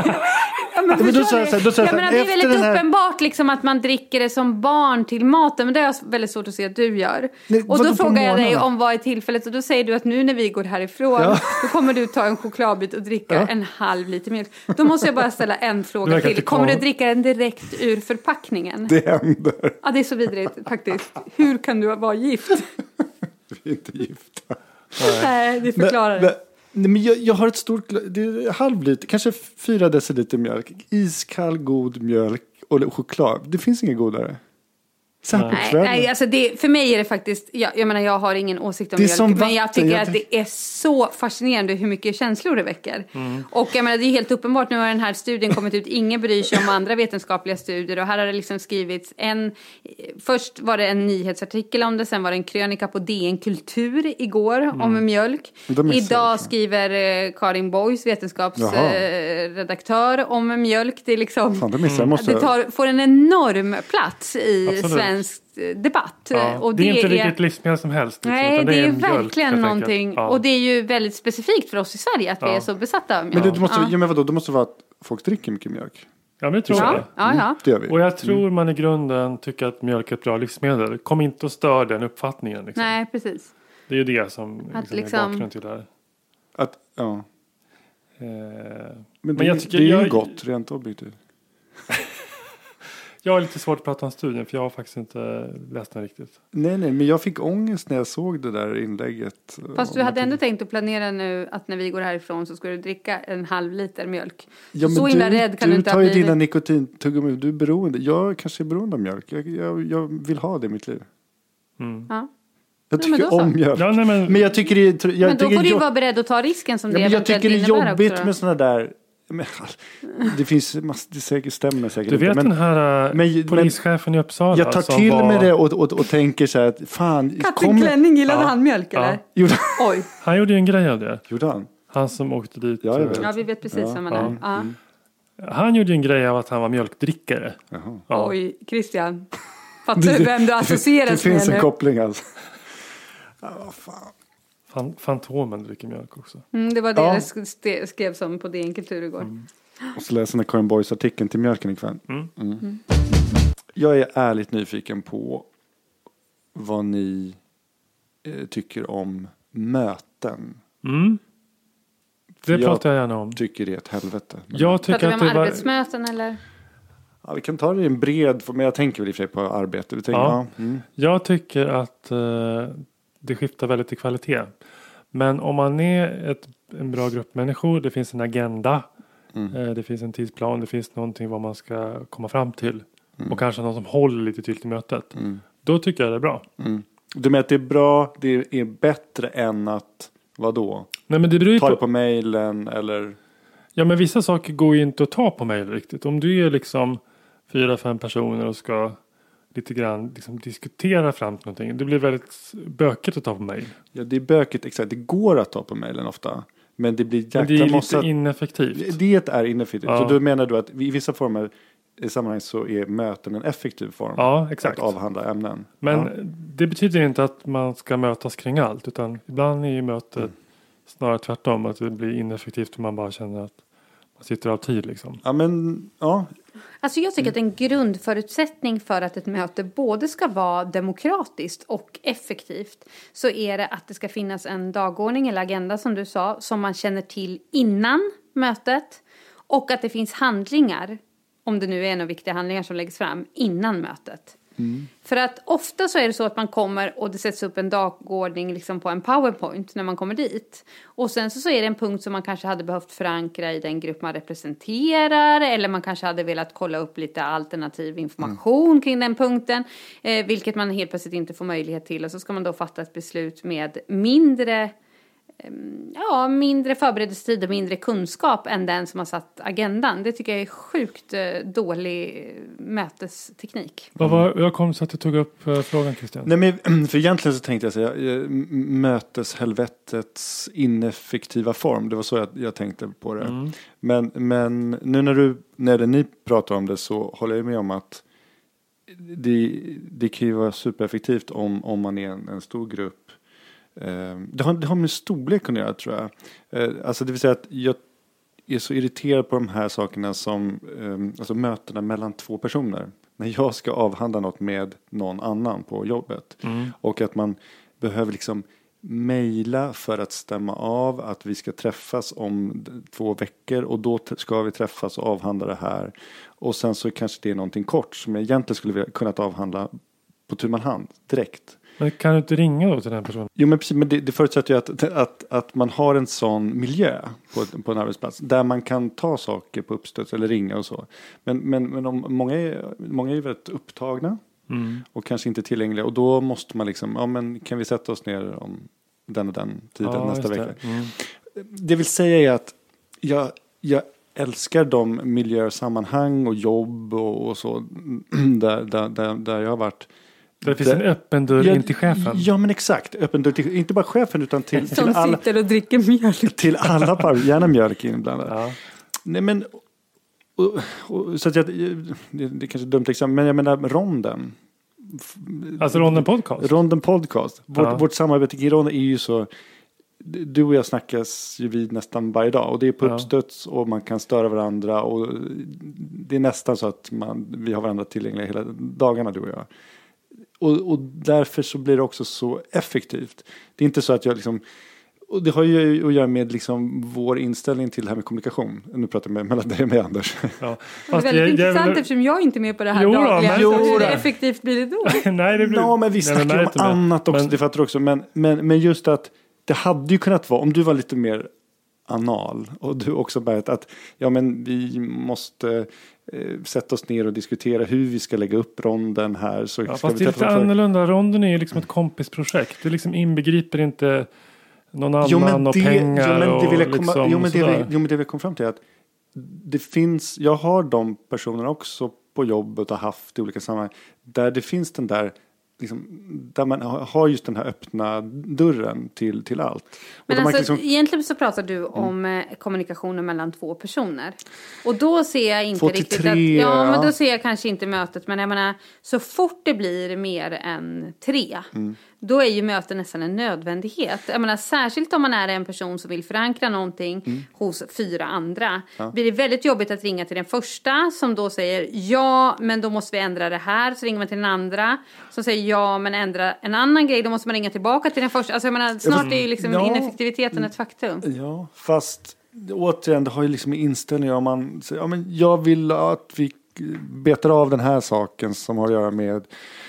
är väldigt uppenbart liksom, att man dricker det som barn till maten, men det är väldigt svårt att se att du gör. Och då frågar jag dig om vad är tillfället, och då säger du att nu när vi går härifrån då kommer du ta en chokladbit och dricka en halv liter mjölk. Då måste jag bara ställa en fråga till. Kommer du dricka den direkt ur förpackningen? Det händer. Ja, det är så vidrigt faktiskt. Hur kan du vara gift? Vi är inte gifta. Nej, det förklarar det. Men jag har ett stort, det är halv liter, kanske 4 deciliter mjölk. Iskall god mjölk och choklad. Det finns inget godare. Nej, alltså för mig är det faktiskt, jag menar, jag har ingen åsikt om mjölk, men jag tycker att det är så fascinerande hur mycket känslor det väcker. Och jag menar, det är helt uppenbart, nu har den här studien kommit ut, ingen bryr sig om andra vetenskapliga studier, och här har det liksom skrivits först var det en nyhetsartikel om det, sen var det en krönika på DN Kultur igår om mjölk. Idag skriver Karin Boys, vetenskapsredaktör, om mjölk. Det är liksom, får en enorm plats i svensk debatt. Och det är inte vilket livsmedel som helst. Liksom, nej, det är verkligen mjölk, någonting. Ja. Och det är ju väldigt specifikt för oss i Sverige att vi är så besatta av mjölk. Men det måste vara att folk dricker mycket mjölk. Ja, men det tror jag. Det gör vi. Och jag tror man i grunden tycker att mjölk är ett bra livsmedel. Kom inte och stör den uppfattningen. Liksom. Nej, precis. Det är ju det som är bakgrund till det här. Men jag tycker det är ju gott rent objektivt. Jag har lite svårt att prata om studien för jag har faktiskt inte läst den riktigt. Nej, men jag fick ångest när jag såg det där inlägget. Fast du hade ändå tänkt att planera nu att när vi går härifrån så ska du dricka 1/2 liter mjölk. Ja, så himla rädd kan du inte ha tar ju blivit. dina nikotintuggummi. Du är beroende. Jag kanske är beroende av mjölk. Jag vill ha det i mitt liv. Ja. Jag tycker om mjölk. Ja, nej, men jag tycker det är... Men då får du ju vara beredd att ta risken som det men jag tycker det är jobbigt också, med såna där... Men, det finns det säkert stämmer säkert. Du vet inte, den här polischefen i Uppsala. Jag tar till mig det och tänker så här att fan... Kapten Klänning gillade han mjölk eller? Ja. Oj. Han gjorde ju en grej av det. Gjorde han? Han som åkte dit. Ja, vi vet precis vem man är. Ja. Han gjorde ju en grej av att han var mjölkdrickare. Ja. Oj, Christian. Fattar du vem du associeras med? Det finns en koppling alltså. Ja, fan. Fantomen dricker mjölk också. Det var det det skrevs om på DN Kultur igår. Och så läser jag Karin Boys artikeln till mjölken ikväll. Jag är ärligt nyfiken på vad ni tycker om möten. Det pratar jag gärna om. Jag tycker det är ett helvete. Jag tycker pratar vi att om arbetsmöten eller? Ja, vi kan ta det i en bred, men jag tänker väl i och för sig på arbete. Jag tycker att det skiftar väldigt i kvalitet. Men om man är en bra grupp människor, det finns en agenda, det finns en tidsplan, det finns någonting vad man ska komma fram till. Och kanske någon som håller lite tydligt i mötet. Då tycker jag det är bra. Du menar att det är bra, det är bättre än att, vadå? Nej, men det beror ju ta det på mejlen eller... Ja, men vissa saker går ju inte att ta på mejl riktigt. Om du är liksom 4-5 personer och ska lite grann liksom diskutera fram till någonting. Det blir väldigt bökigt att ta på mejl. Ja, det är bökigt, exakt. Det går att ta på mejlen ofta. Men det blir jäkla men det är lite ineffektivt. Det är ineffektivt. Ja. Så då menar du att i vissa former i sammanhang så är möten en effektiv form. Ja, exakt. Att avhandla ämnen. Men det betyder inte att man ska mötas kring allt. Utan ibland är ju mötet snarare tvärtom. Att det blir ineffektivt och man bara känner att man sitter av tid liksom. Ja, men ja. Alltså jag tycker att en grundförutsättning för att ett möte både ska vara demokratiskt och effektivt så är det att det ska finnas en dagordning eller agenda som du sa som man känner till innan mötet och att det finns handlingar, om det nu är några viktiga handlingar som läggs fram innan mötet. För att ofta så är det så att man kommer och det sätts upp en dagordning liksom på en PowerPoint när man kommer dit. Och sen så är det en punkt som man kanske hade behövt förankra i den grupp man representerar. Eller man kanske hade velat kolla upp lite alternativ information kring den punkten. Vilket man helt plötsligt inte får möjlighet till. Och så ska man då fatta ett beslut med mindre förberedelsetid och mindre kunskap än den som har satt agendan. Det tycker jag är sjukt dålig mötesteknik. Jag kom så att du tog upp frågan, Christian. Nej, men för egentligen så tänkte jag säga möteshelvetets ineffektiva form. Det var så jag tänkte på det. Men nu när ni pratar om det så håller jag med om att det kan ju vara supereffektivt om man är en stor grupp. Det har med storlek att göra, tror jag. Alltså det vill säga att jag är så irriterad på de här sakerna som alltså mötena mellan 2 personer. När jag ska avhandla något med någon annan på jobbet. Och att man behöver liksom mejla för att stämma av att vi ska träffas om 2 veckor. Och då ska vi träffas och avhandla det här. Och sen så kanske det är någonting kort som jag egentligen skulle vilja kunnat avhandla på tu man hand direkt. Men kan du inte ringa då till den personen? Jo, men precis, men det förutsätter ju att man har en sån miljö på en arbetsplats där man kan ta saker på uppstöds eller ringa och så. Men om många är väldigt upptagna och kanske inte tillgängliga och då måste man liksom, men kan vi sätta oss ner om den och den tiden nästa vecka. Det vill säga är att jag älskar de miljösammanhang och jobb och så där jag har varit. Det finns en öppen dörr in till chefen. Ja, men exakt. Öppen dörr till, inte bara chefen utan till alla. Som sitter och dricker mjölk. Till alla, gärna mjölk inblandad. Ja. Nej, men så att det är kanske dumt exempel, men jag menar ronden. Alltså Ronden Podcast? Ronden Podcast. Vårt samarbete i Ronden är ju så. Du och jag snackas ju vid nästan varje dag. Och det är på uppstöds och man kan störa varandra. Och det är nästan så att vi har varandra tillgängliga hela dagarna, du och jag. Och därför så blir det också så effektivt. Det är inte så att jag liksom Och det har ju att göra med liksom vår inställning till det här med kommunikation. Nu pratar jag mellan dig och mig, Anders. Ja. Det är väldigt intressant eftersom jag är inte med på det här dagligen. Så hur effektivt blir det då? Nej, det blir... Ja, men vi snackar om annat också, det fattar också. Men just att det hade ju kunnat vara, om du var lite mer anal och du också börjat att men vi måste sätta oss ner och diskutera hur vi ska lägga upp ronden här. Så fast det är lite annorlunda. Ronden är ju liksom ett kompisprojekt. Det liksom inbegriper inte någon annan och pengar. Det vi kom fram till är att det finns, jag har de personerna också på jobbet och haft i olika sammanhang där det finns den där liksom, där man har just den här öppna dörren till allt. Men alltså, liksom... egentligen så pratar du om kommunikationen mellan två personer. Och då ser jag inte riktigt att... men då ser jag kanske inte mötet. Men jag menar, så fort det blir mer än 3... Då är ju möten nästan en nödvändighet. Jag menar, särskilt om man är en person som vill förankra någonting hos 4 andra. Blir det väldigt jobbigt att ringa till den första som då säger ja, men då måste vi ändra det här. Så ringer man till den andra som säger ja, men ändra en annan grej. Då måste man ringa tillbaka till den första. Alltså jag menar, snart är ju liksom ineffektiviteten ett faktum. Ja, fast återigen, det har ju liksom inställning om man säger, men jag vill att vi betar av den här saken som har att göra med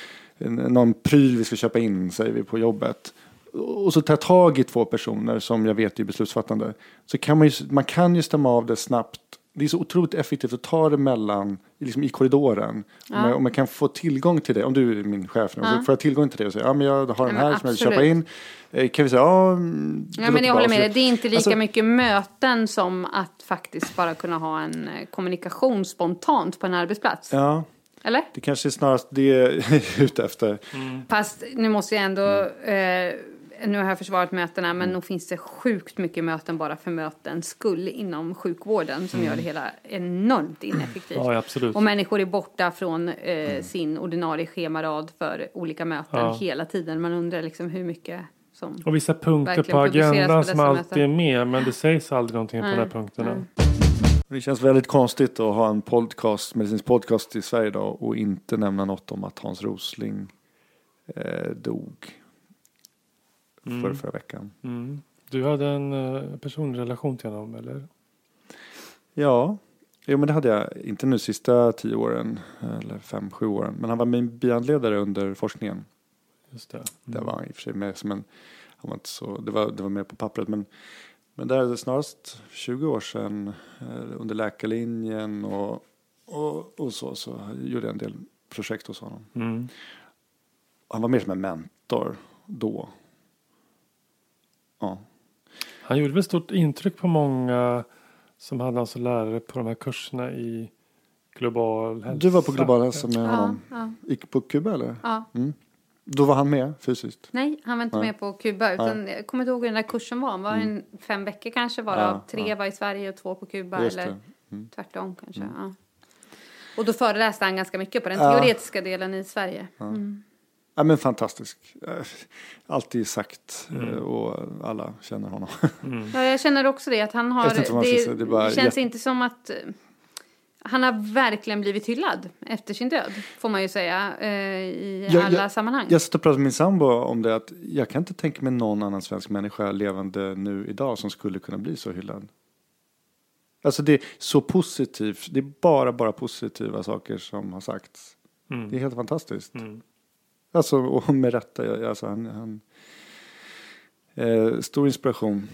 någon pryl vi ska köpa in, säger vi på jobbet. Och så tar jag tag i 2 personer som jag vet är beslutsfattande. Så kan man kan ju stämma av det snabbt. Det är så otroligt effektivt att ta det mellan, liksom i korridoren. Om man kan få tillgång till det. Om du är min chef nu. Så får jag tillgång till det och säga, men jag har den här som jag vill köpa in. Kan vi säga, men jag håller med dig. Det är inte lika mycket möten som att faktiskt bara kunna ha en kommunikation spontant på en arbetsplats. Ja. Eller? Det kanske är snarast det jag är ute efter. Fast nu måste jag ändå... nu har jag försvarat mötena, men nog finns det sjukt mycket möten bara för möten skull inom sjukvården som gör det hela enormt ineffektivt. Ja, absolut. Och människor är borta från sin ordinarie schemarad för olika möten hela tiden. Man undrar liksom hur mycket som... Och vissa punkter på agendan som alltid är med, men det sägs aldrig någonting på de här punkterna. Det känns väldigt konstigt att ha en medicinsk podcast i Sverige idag och inte nämna något om att Hans Rosling dog förra veckan. Du hade en personrelation till honom, eller? Ja, men det hade jag inte nu sista 10 åren eller 5-7 åren. Men han var min bihandledare under forskningen. Just det. Det var i och för sig med som en, han var inte så, det var mer på pappret, men där är det snarast 20 år sedan under läkarlinjen och så gjorde jag en del projekt hos honom. Han var mer som en mentor då. Ja. Han gjorde väl stort intryck på många som hade alltså lärare på de här kurserna i global hälsa. Du var på global hälsa med honom. Gick på Kuba eller? Ja. Då var han med fysiskt? Nej, han var inte med på Kuba. Utan jag kommer inte ihåg hur den där kursen var. Var en 5 veckor kanske, varav 3 var i Sverige och 2 på Kuba. Just eller tvärtom kanske. Ja. Och då föreläste han ganska mycket på den teoretiska delen i Sverige. Ja, men fantastisk. Alltid sagt och alla känner honom. Ja, jag känner också det. Att han har, det känns inte som att... Han har verkligen blivit hyllad efter sin död, får man ju säga, i alla sammanhang. Jag satt och pratade med min sambo om det, att jag kan inte tänka mig någon annan svensk människa levande nu idag som skulle kunna bli så hyllad. Alltså det är så positivt, det är bara positiva saker som har sagts. Det är helt fantastiskt. Alltså, och med rätta, alltså han stor inspiration.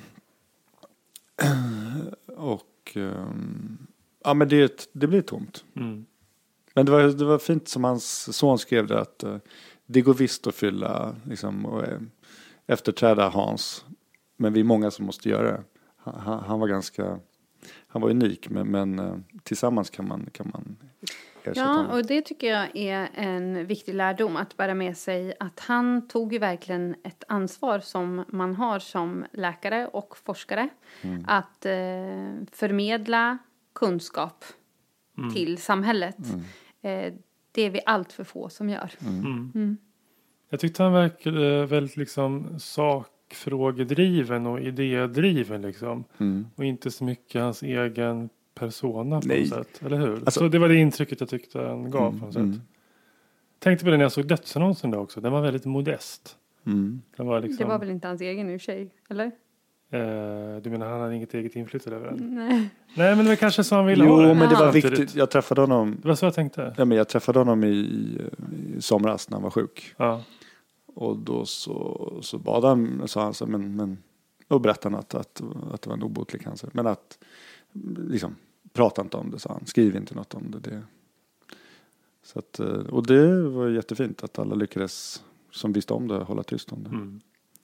Och... ja, men det blir tomt. Men det var fint som hans son skrev det, att det går visst att fylla liksom, och efterträda Hans. Men vi är många som måste göra det. Han var unik, men tillsammans kan man ersätta honom. Ja, och det tycker jag är en viktig lärdom, att bära med sig att han tog ju verkligen ett ansvar som man har som läkare och forskare. Att förmedla kunskap till samhället. Det är vi allt för få som gör. Jag tyckte han verkade väldigt liksom sakfrågedriven och idédriven liksom. Och inte så mycket hans egen persona på något sätt. Eller hur? Alltså, så det var det intrycket jag tyckte han gav på något sätt. Tänkte på det när jag såg dödsannonsen där också. Den var väldigt modest. Den var liksom... Det var väl inte hans egen i och för sig, eller? Du menar han hade inget eget inflytande över den? Nej, men det var kanske så han ville ha Jo, det. men det var Samtidigt. viktigt. Jag träffade honom. Det var så jag tänkte. Ja, men jag träffade honom i somras när han var sjuk. Ja. Och då så bad han, sa han så, men och berättade han att det var en obotlig cancer. Men att liksom prata inte om det, sa han. Skriv inte något om det. Så att, och det var jättefint att alla lyckades, som visste om det, hålla tyst om det.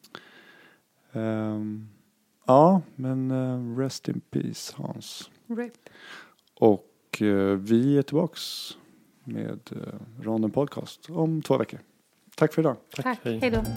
Ja, men rest in peace, Hans. RIP. Och vi är tillbaks med Ronden Podcast om 2 veckor. Tack för idag. Tack. Hej då.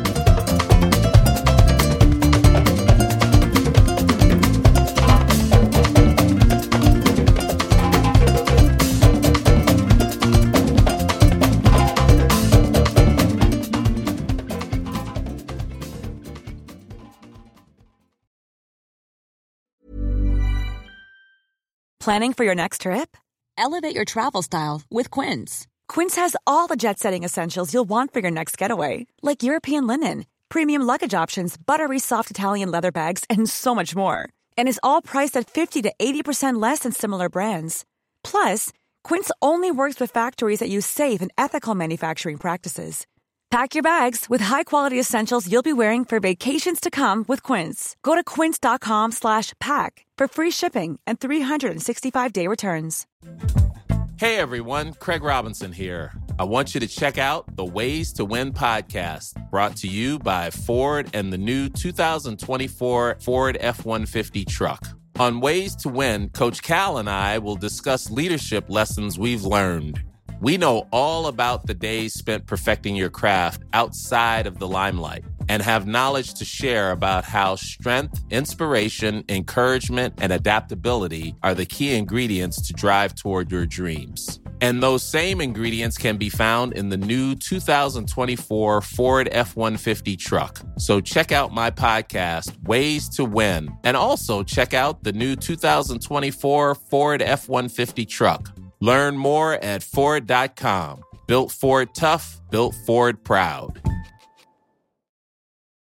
Planning for your next trip? Elevate your travel style with Quince. Quince has all the jet-setting essentials you'll want for your next getaway, like European linen, premium luggage options, buttery soft Italian leather bags, and so much more. And is all priced at 50 to 80% less than similar brands. Plus, Quince only works with factories that use safe and ethical manufacturing practices. Pack your bags with high-quality essentials you'll be wearing for vacations to come with Quince. Go to quince.com/pack for free shipping and 365-day returns. Hey everyone, Craig Robinson here. I want you to check out the Ways to Win podcast, brought to you by Ford and the new 2024 Ford F-150 truck. On Ways to Win, Coach Cal and I will discuss leadership lessons we've learned. We know all about the days spent perfecting your craft outside of the limelight and have knowledge to share about how strength, inspiration, encouragement, and adaptability are the key ingredients to drive toward your dreams. And those same ingredients can be found in the new 2024 Ford F-150 truck. So check out my podcast, Ways to Win, and also check out the new 2024 Ford F-150 truck. Learn more at Ford.com. Built Ford tough, built Ford proud.